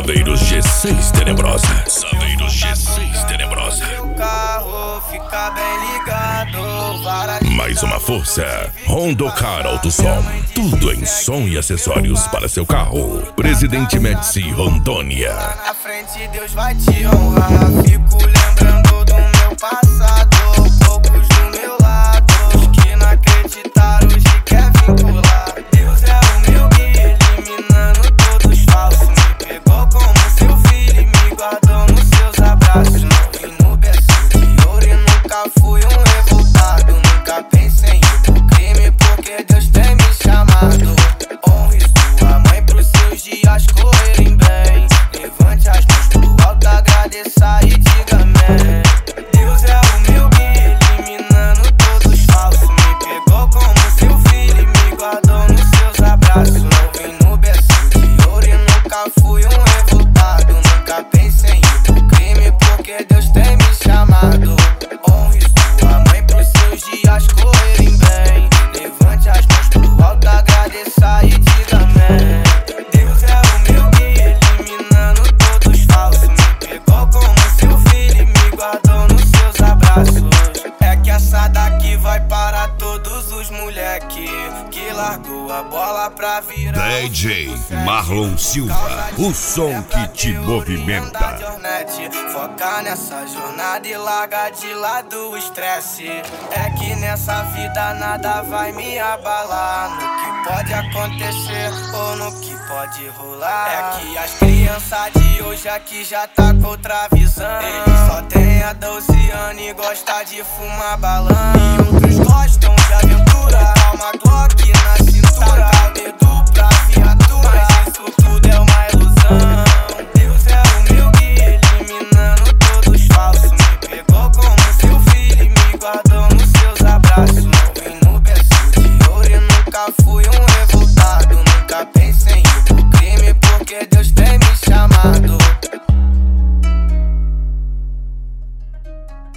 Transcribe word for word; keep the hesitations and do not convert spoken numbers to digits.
Saveiros G seis Tenebrosa. Saveiros G seis Tenebrosa. Meu carro fica bem ligado. Várias Mais uma força. Hondocar Alto Som. Tudo em som e acessórios para seu carro. Presidente Médici Rondônia. lá na frente Deus vai te honrar. Fico lembrando do meu passado. Poucos do meu lado que não acreditaram, hoje quer vincular. Deus é o meu guia, eliminando todos falsos. Me pegou como seu filho e me guardou nos seus abraços. Não vim no berço de ouro e nunca fui um revoltado. Nunca pensei em ir pro crime porque Deus tem me chamado. Honre sua mãe pros seus dias correrem bem. Levante as mãos pro alto, agradeça e diga amém. Deus é o meu guia, eliminando todos falsos. Me pegou como seu filho e me guardou nos seus abraços. Não vim no berço de ouro e nunca fui um revoltado. Nunca pensei em ir pro crime porque Deus tem me chamado. Honre sua mãe pros seus dias correrem bem. Levante as mãos pro alto, agradeça e diga amém. Deus é o meu guia, eliminando todos falsos. Me pegou como seu filho e me guardou nos seus abraços. É que essa daqui vai para todos os moleque que largou a bola pra virar D J Marlon Silva, o som que te movimenta. Foca nessa jornada e larga de lado o estresse. É que nessa vida nada vai me abalar. No que pode acontecer ou no que pode rolar. É que as crianças de hoje aqui já tá com outra visão. Ele só tem a doze anos e gosta de fumar balão.